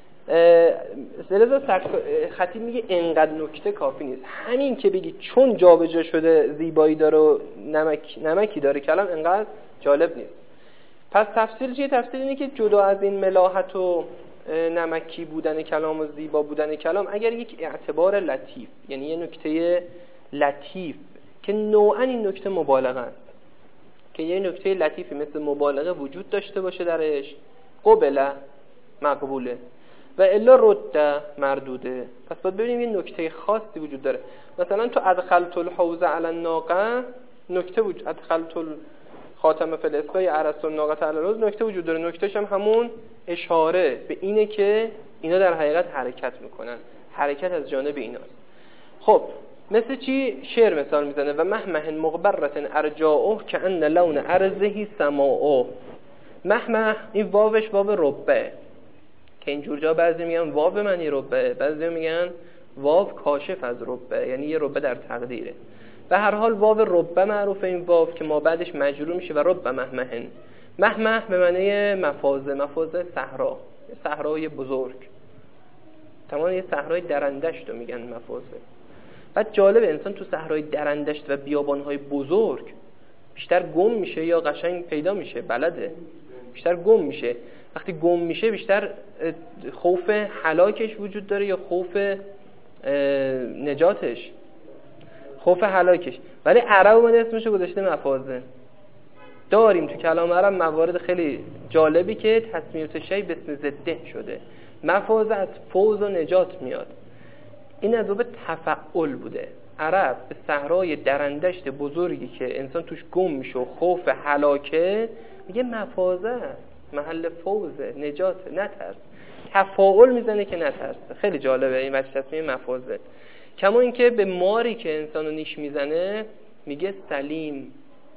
لذا خطیب میگه انقدر نکته کافی نیست، همین که بگی چون جابجا شده زیبایی داره و نمکی داره کلام انقدر جالب نیست. پس تفسیر چیه؟ تفسیر اینه که جدا از این ملاحت و نمکی بودن کلام و زیبا بودن کلام، اگر یک اعتبار لطیف، یعنی یه نکته لطیف که نوعا این نکته مبالغه است، که یه نکته لطیفی مثل مبالغه وجود داشته باشه درش، قبله مقبوله و الا رد مردوده. پس باید ببینیم یه نکته خاصی وجود داره. مثلا تو ادخلت الحوض علی الناقه نکته وجود، ادخلت خاتم فی الاسقا عرضت الناقه علی الحوض نکته وجود داره. نکتهش هم همون اشاره به اینه که اینا در حقیقت حرکت میکنن، حرکت از جانب ایناست. خب مثل چی؟ شعر مثال میزنه و مهمه مغبرة ارجاؤه که ان لون ارضه سماؤه. مهمه این واوش واو ربه که اینجور جا بعضی میگن واو معنی ربه، بعضی میگن واو کاشف از ربه، یعنی یه ربه در تقدیره. به هر حال واو ربه معروفه، این واو که ما بعدش مجرور میشه و ربه مهمهن. مهمه به معنی مفازه، مفازه صحرا، صحرای بزرگ، تمام یه صحرای درندشت رو میگن مفازه. بعد جالبه انسان تو صحرای درندشت و بیابانهای بزرگ بیشتر گم میشه یا قشنگ پیدا میشه؟ بلده، بیشتر گم میشه. وقتی گم میشه بیشتر خوف هلاکش وجود داره یا خوف نجاتش؟ خوف هلاکش. ولی عرب اومده اسمشو گذاشته مفازه. داریم تو کلام عرب موارد خیلی جالبی که تسمیه شی به اسم زده شده. مفازه از فوز و نجات میاد. این از باب تفعل بوده. عرب به صحرای درندشت بزرگی که انسان توش گم میشه و خوف هلاکه میگه مفازه، محل فوزه، نجات، نترس. تفاعل میزنه که نترس. خیلی جالبه این وجه تسمیه مفازه. کما اینکه به ماری که انسانو نیش میزنه میگه سلیم.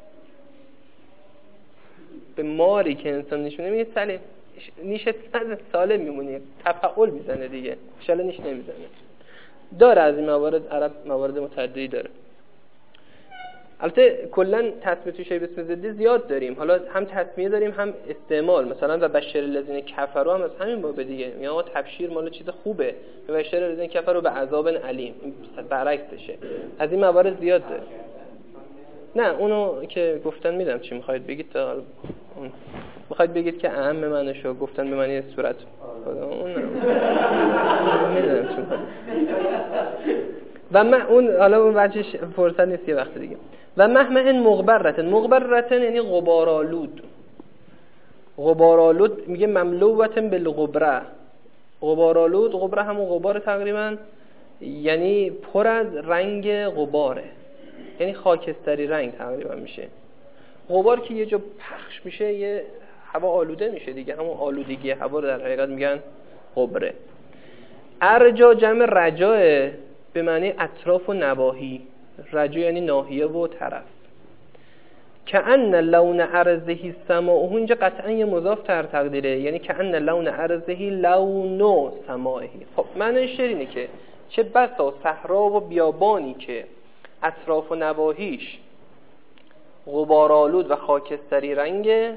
به ماری که انسان نیش میزنه میگه سلیم، نیشت سالم میمونی. تفاعل میزنه دیگه، انشالله نیش نمیزنه. داره از این موارد عرب موارد متعددی داره. البته کلا تسمیه تو شی بسم زده زیاد داریم. حالا هم تسمیه داریم هم استعمال. مثلا و بشر الذین کفروا هم از همین باب دیگه، میگه آقا تبشیر مال چیز خوبه، و بشر الذین کفروا به عذاب علیم، برعکسشه. از این موارد زیاد داره. نه اونو که گفتن میدم چی میخواید بگید، تا اون میخواید بگید که اهم معنیشو گفتن به معنی صورت اون میدونم چی میخواید. و من اون وجهش فرصت نیست، یه وقت دیگه. و مهمه مغبرتن یعنی غبارآلود. غبارآلود میگه مملوءتن بالغبره. غبارآلود، غبره همون غبار تقریبا، یعنی پر از رنگ غباره، یعنی خاکستری رنگ تقریبا میشه. غبار که یه جا پخش میشه یه هوا آلوده میشه دیگه، همون آلودگی هوا رو در حقیقت میگن غبره. ارجا جمع رجاه به معنی اطراف و نواحی. رجا یعنی ناحیه و طرف. کأن لون ارضه سماء، اینجا قطعا یه مضاف تر تقدیره، یعنی کأن لون ارضه لون سمائه. خب معنی شعر اینه که چه بسا صحرا و بیابانی که اطراف و نواحیش غبارآلود و خاکستری رنگه،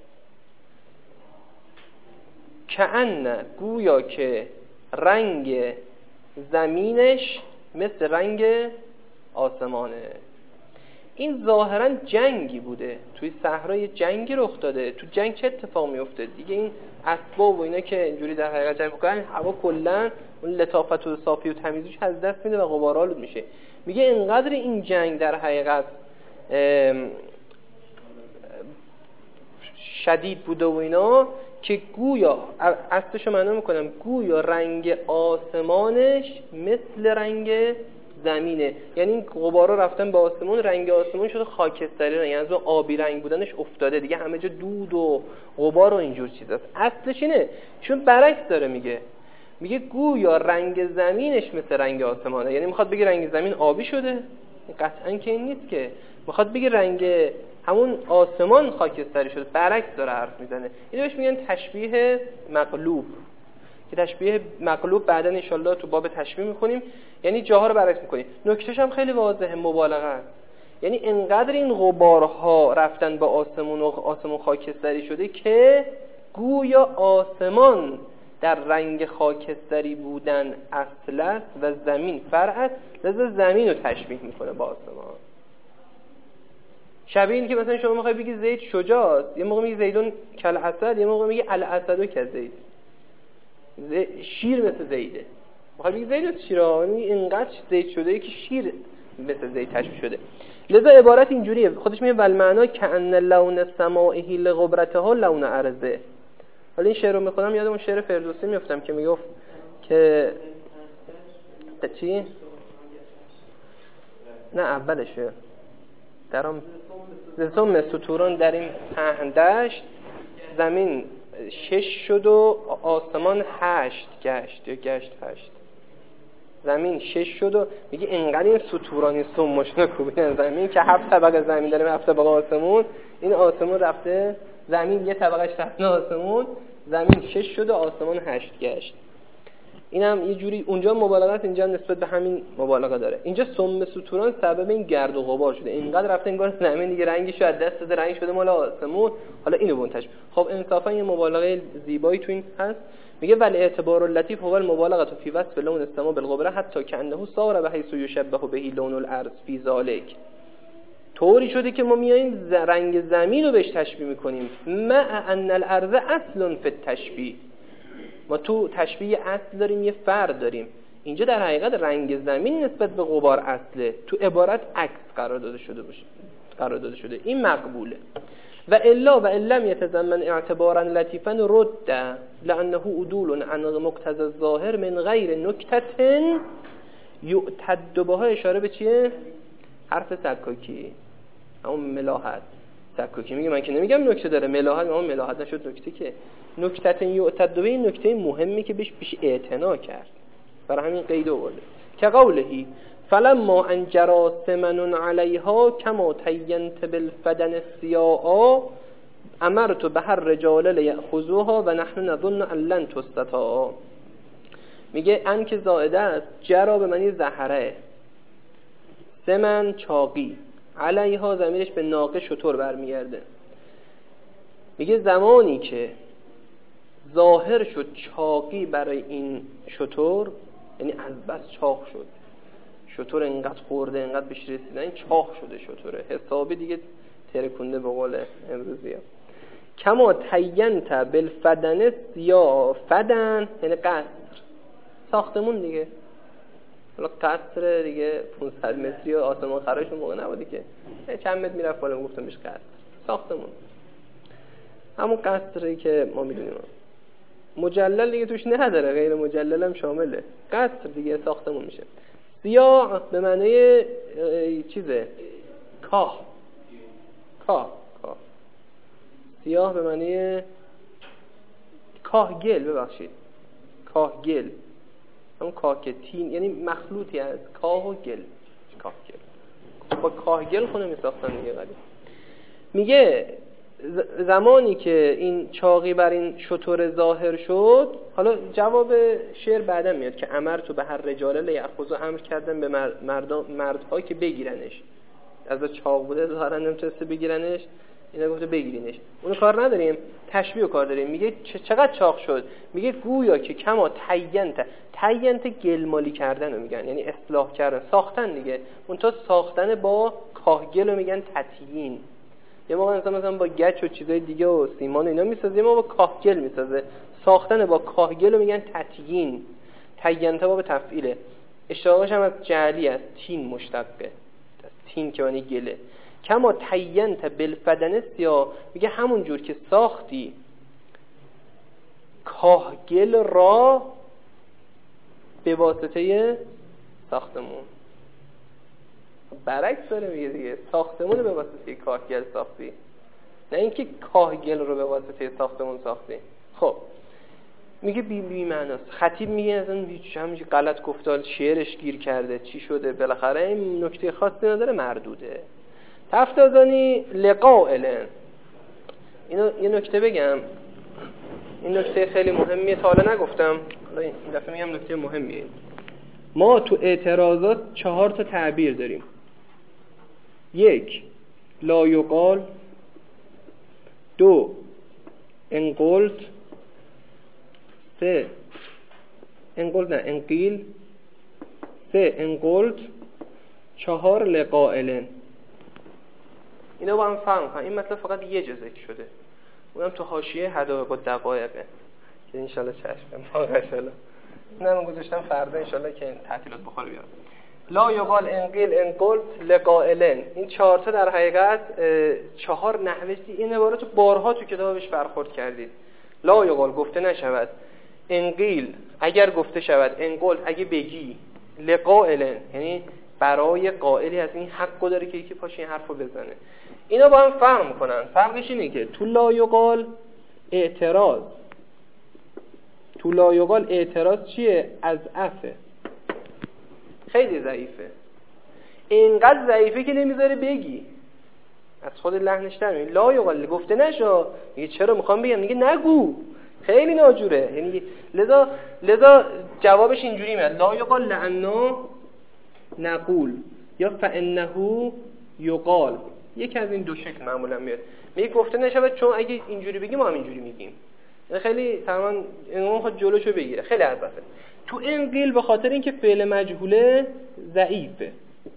کأن گویا که رنگ زمینش مثل رنگ آسمانه. این ظاهرا جنگی بوده، توی صحرای جنگی رخ داده. تو جنگ چه اتفاق میفته دیگه؟ این اسباب و اینا که اینجوری در حقیقت جنگ میکنن، هوا کلا اون لطافت و صافی و تمیزیش از دست میده و غبارآلود میشه. میگه اینقدر این جنگ در حقیقت شدید بوده و اینا که گویا، اصلشو معنا میکنم، گویا رنگ آسمانش مثل رنگ زمینه. یعنی این غبارا رفتن به آسمون، رنگ آسمون شده خاکستری رنگ، یعنی از اون آبی رنگ بودنش افتاده دیگه، همه جا دود و غبار و اینجور چیزاست. اصلش اینه، چون برعکس داره میگه گویا رنگ زمینش مثل رنگ آسمانه. یعنی میخواد بگه رنگ زمین آبی شده؟ قطعا که این نیست، که میخواد بگه رنگ همون آسمان خاکستری شده. برعکس داره حرف میزنه. اینو بهش میگن تشبیه مقلوب، که تشبیه مقلوب بعداً ان شاءالله تو باب تشبیه میخونیم، یعنی جاها رو برعکس میکنیم. نکتهش هم خیلی واضحه، مبالغه است. یعنی انقدر این غبارها رفتن به آسمون و آسمون خاکستری شده که گویا آسمان در رنگ خاکستری بودن اصل است و زمین فرع است، لذا زمین رو تشبیه میکنه با آسمان. شبیه این که مثلا شما میخوای بگی زید شجاع است، یه موقع میگی زیدون کل اسد، یه موقع میگی الاسدو کزید. شیر مثل زیده، میخوای بگی زید مثل شیر، اینقدر زید شده که شیر مثل زید تشبیه شده. لذا عبارت اینجوریه، خودش میگه والمعنا کأن لون سمائه لغبرتها لون ارضه. حالا این شعر رو میخونم یادم اون شعر فردوسی میفتم که میگفت که چی؟ نه اولشه، درام زسم ستوران در این پهن دشت، زمین 6 شد و آسمان 8 گشت، یا گشت 8. زمین 6 شد و میگه اینقدر این ستورانی سمشون کوبیدن زمین که 7 طبقه زمین داریم، 7 طبقه آسمون. این آسمون رفته زمین یه طبقهش رفته آسمون، زمین 6 شد و آسمان 8 گشت. اینم یه جوری اونجا مبالغه است، اینجا نسبت به همین مبالغه داره. اینجا سم ستوران سبب این گرد و غبار شده، اینقدر رفته انگار زمین دیگه رنگش از دست داده، رنگ شده مال آسمون. حالا اینو بونتش. خب انصافا یه مبالغه زیبایی تو این هست. میگه ولی اعتبار اللطیف هو المبالغه فی وصف لون السما بالغبره حتی کانه صار به حیث یشبه به لون الارض فی ذلک. طوری شده که ما میایم رنگ زمین رو بهش تشبیه میکنیم، مع ان الارض اصل فی التشبیه. ما تو تشبیه اصل داریم، یه فرد داریم. اینجا در حقیقت رنگ زمین نسبت به غبار اصله، تو عبارت عکس قرار داده شده. این مقبوله. و الا و لم يتضمن اعتبارا لطیفا رد لانه عدول عن مقتضى الظاهر من غیر نکته یعتد بها. اشاره به چیه؟ حرف سکاکی، همون ملاحت. سکاکی میگه من که نمیگم نکته داره، ملاحت، اما ملاحت نشد نکته، که نکته یعتد به این نکته مهمی که بهش اعتنا کرد، برای همین قید آورده. که قولهی فلما ان جرى ثمن علیها کما تینت بالفدن السیاء امرت به هر رجال لیأخذوها و نحن نظن ان لن تستطاع. میگه ان که زائده است، جرا به معنی زهره، ثمن چاقی، علیها ضمیرش به ناقه شتر برمیگرده. میگه زمانی که ظاهر شد چاقی برای این شتر، یعنی از بس چاق شد شتر، انقدر خورده، انقدر بهش رسیدن، چاق شده شتره، حسابی دیگه ترکونده به قول امروزی ها. کما تینت بالفدن یا فدن یعنی قصر، ساختمون دیگه. حالا قصر دیگه 500 متری و آسمان خراش اون موقع نبودی که چند متر میرفت بالا میگفتم بهش قصر. ساختمون همون قصری که ما میدونیم. مجلل دیگه توش نداره، غیر مجلل هم شامله. قصر دیگه ساختمون میشه. سیاه به معنی چیزه، کاه. سیاه به معنی کاهگل، ببخشید کاهگل، همون کاه که تین، یعنی مخلوطی از کاه و گل. کاهگل با کاهگل خونه میساختن دیگه قدیم. میگه زمانی که این چاقی بر این شتر ظاهر شد، حالا جواب شعر بعدا میاد که امرتو به هر رجاله لیأخذوا، امر کردن به مردها که بگیرنش. از چاق بوده ظاهرا نمیتونسته بگیرنش، اینا گفته بگیرینش. اونو کار نداریم، تشبیه کار داریم. میگه چقدر چاق شد؟ میگه گویا که کما تینت گلمالی کردن رو میگن، یعنی اصلاح کردن، ساختن دیگه. اون تا ساختن با کاهگل رو میگن تطیین. یه موقع مثلا با گچ و چیزای دیگه و سیمان و اینا میسازه، ما با کاهگل میسازه. ساختن با کاهگل رو میگن تطیین. تینت باب تفعیله. اشتقاقش هم از جعلی است، تین مشتقه. تین که معنی گله. کما تینت بالفدن سیاه، میگه همون جور که ساختی کاهگل را به واسطه ساختمون. برعکس داره میگه دیگه، ساختمون رو به واسطه کاهگل ساختی، نه اینکه کاهگل رو به واسطه ساختمون ساختی. خب میگه بی معناست. خطیب میگه از اون همینجوری غلط گفتال، شعرش گیر کرده، چی شده، بالاخره این نکته خاصی نداره، مردوده. تفتازانی لقائلن. اینو یه نکته بگم، این نکته خیلی مهمیه، تا حالا نگفتم، این دفعه میگم نکته مهمیه. ما تو اعتراضات 4 تا تعبیر داریم. 1 لا یقال، 2 انقلت، 3 انقلت نه انقیل، 3 انقلت، 4 لقائلن. اینا با هم فهم کنم. این مطلب فقط یه جا ذکر شده، اونم تو حاشیه حدائق و دقایقه که انشالله چشم ماشاءالله اینم گذاشتم فردا انشالله که تعطیلات بخوره بیارم. لا یقال انقیل انقلت لقائلن. این 4 تا در حقیقت 4 نحوه. این عبارت بارها تو کتابش برخورد کردید. لا یقال گفته نشود، انقیل اگر گفته شود، انقلت اگه بگی، لقائلن یعنی برای قائلی از این حقو داره که یکی پاشه این حرفو بزنه. اینا با هم فرق میکنن. فرقش اینه که تو لا یقال اعتراض، تو لا یقال اعتراض چیه؟ از عفه، خیلی ضعیفه، اینقدر ضعیفه که نمیذاره بگی، از خود لحنش در میاد. لا یقال گفته نشو، میگه چرا میخوام بگم، میگه نگو، خیلی ناجوره. یعنی لذا جوابش اینجوری میاد، لا یقال لأنه نقول یا فانه یقال. یکی از این دو شکل معمولا میاد. میگه گفته نشود چون اگه اینجوری بگیم ما هم اینجوری میگیم. خیلی تمام اینو خود جلوشو بگیره، خیلی عرضه. تو انقیل به خاطر اینکه فعل مجهوله ضعیفه،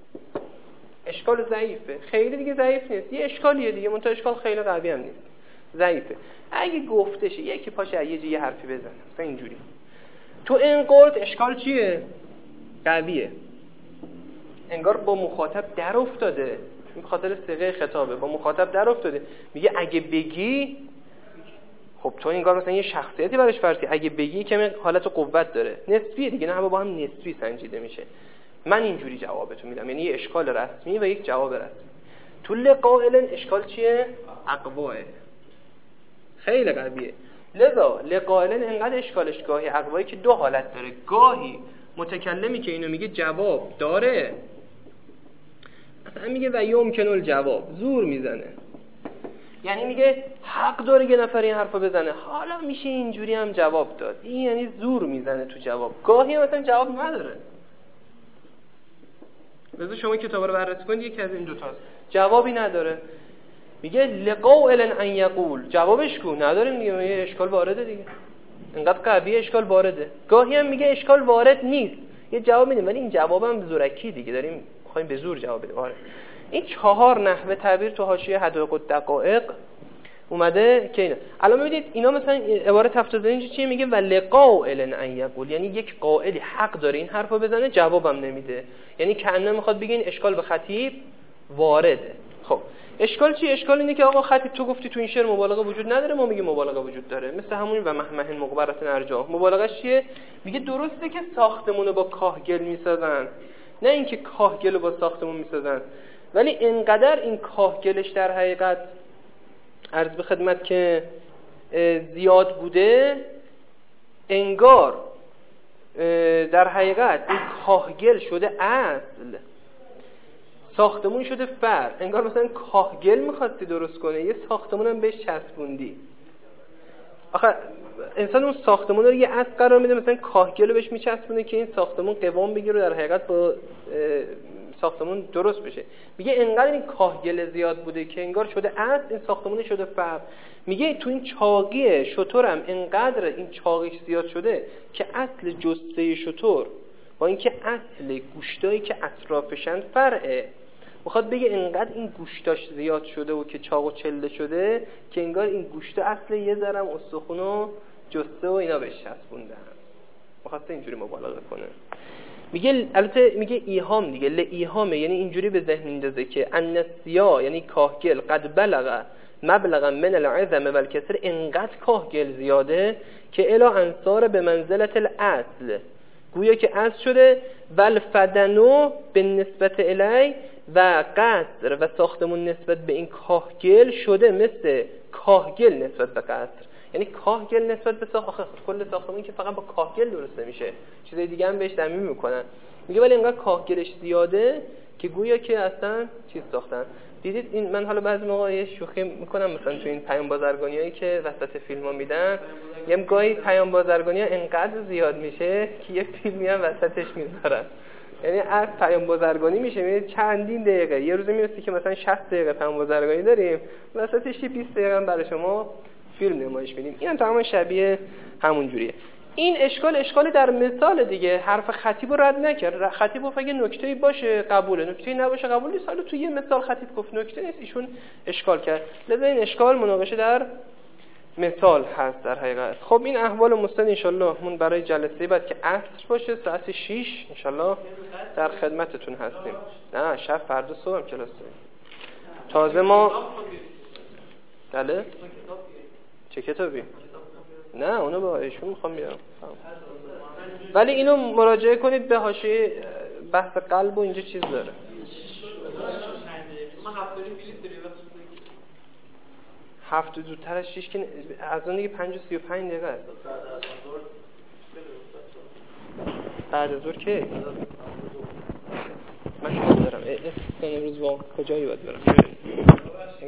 اشکال ضعیفه، خیلی دیگه ضعیف نیست، یه اشکالیه دیگه، منتها اشکال خیلی قوی هم نیست، ضعیفه. اگه گفته شه یکی پاشه یه حرفی بزنه مثلا اینجوری، تو انقلت اشکال چیه؟ قویه، انگار با مخاطب در افتاده، به خاطر صيغه خطابه، با مخاطب در افتاده. میگه اگه بگی، خب تو انگار مثلا یه شخصیتی براش فرضی، اگه بگی که حالت قوت داره، نسبیه دیگه، نه با هم نسبی سنجیده میشه. من اینجوری جوابتو میدم، یعنی یه اشکال رسمی و یک جواب رسمی. تو لقائلن اشکال چیه؟ اقواه، خیلی قویه. لذا لقائلن انقدر اشکالش گاهی اقوایی که دو حالت داره، گاهی متکلمی که اینو میگه جواب داره، مثلا میگه و یمکن الجواب، زور میزنه، یعنی میگه حق داره یه نفر این حرفو بزنه، حالا میشه اینجوری هم جواب داد، این یعنی زور میزنه تو جواب. گاهی مثلا جواب نداره. مثلا شما کتابا رو بررسی کنید، یکی از این دو تاست، جوابی نداره. میگه لقائلن ان یقول، جوابش کو نداره، میگه اشکال وارده دیگه، انقدر قوی اشکال وارده. گاهی هم میگه اشکال وارد نیست، یه جواب میدیم ولی این جوابم زورکی دیگه، داریم میخوایم به زور جواب بدیم. آره این 4 نحوه تعبیر تو حاشیه حدائق و دقایق اومده که اینا الان ببینید اینا مثلا عبارت تفتازه اینجا چیه میگه ولقائل ان یقول، یعنی یک قائلی حق داره این حرفو بزنه جوابم نمیده، یعنی کأنه میخواد بگه این اشکال به خطیب وارده. خب اشکال چی؟ اشکال اینه که آقا خطیب تو گفتی تو این شعر مبالغه وجود نداره، ما میگیم مبالغه وجود داره، مثل همون و محمه مقبرت ارجاح. مبالغه‌اش چیه؟ میگه درسته که ساختمونو با کاهگل میسازن، نه اینکه کاهگلو با ساختمون میسازن، ولی انقدر این کاهگلش در حقیقت عرض به خدمت که زیاد بوده، انگار در حقیقت این کاهگل شده اصل، ساختمون شده فرع. انگار مثلا کاهگل میخواستی درست کنه، یه ساختمون هم بهش چسبوندی. آخه انسان اون ساختمون رو یه اصل قرار میده، مثلا کاهگل رو بهش میچسبونه که این ساختمون قوام بگیره در حقیقت با ساختمون درست بشه. میگه انقدر این کاهگل زیاد بوده که انگار شده اصل، این ساختمون شده فرع. میگه تو این چاقی شترم انقدر این چاقیش زیاد شده که اصل جثه شتر با اینکه اصل گوشتایی که اطرافشن فرعه. میخواد بگه انقدر این گوشتاش زیاد شده و که چاق و چله شده که انگار این گوشت اصل یه ذرم استخون و جثه و اینا بهش چسبوندن. میخواسته اینجوری مبالغه کنه. میگه البته میگه ایهام دیگه، ایهامه، یعنی اینجوری به ذهن میندازه که النسیا یعنی کاهگل قد بلغ مبلغا من العظم والکسر، انقدر کاهگل زیاده که الا انصار به منزلت الاصل، گویا که اصل شده. والفدنو به نسبت الی، و قصر و ساختمون نسبت به این کاهگل شده مثل کاهگل نسبت به قصر. یعنی کاهگل نسبت به کل ساختمون که فقط با کاهگل درست نمیشه، چیزای دیگه هم بهش ضمیر میکنن. میگه ولی اینقدر کاهگلش زیاده که گویا که اصلا چیز ساختن. دیدید این من حالا بعضی موقع یه شوخی میکنم، مثلا تو این پیام بازرگانیایی که وسط فیلم‌ها میدن، یه گاهی پیام بازرگانی‌ها انقدر زیاد میشه که یه فیلمی هم وسطش میذارن. یعنی از پیام بازرگانی میشه میبینید چندین دقیقه، یه روزی میرسه که مثلا 60 دقیقه پیام بازرگانی داریم، وسطش 20 دقیقه هم برای شما فیلم نمایش میدیم. این هم تمام شبیه همون جوریه. این اشکال در مثال دیگه، حرف خطیب رو رد نکرد. خطیب گفت اگه نکته‌ای باشه قبوله، نکته‌ای نباشه قبول نیست. حالا تو یه مثال خطیب گفت نکته نیست، ایشون اشکال کرد. لذا این اشکال مناقشه در مثال هست در حقیقت. خب این احوال مستند ان شاءالله مون برای جلسه بعد که عصر باشه ساعت 6 ان شاءالله در خدمتتون هستیم. نه شب فردا صبح هم کلاس داریم. تازه ما بله چه کتابی؟ نه اونو با ایشون میخوام بیارم، ولی اینو مراجعه کنید به حاشیه بحث قلب و اینجا چیز داره. هفت زودتر از 6 که از اون دیگه 5:35 دقیقه است. بعد از ظهر که من شما دارم امروز با کجایی باید برم؟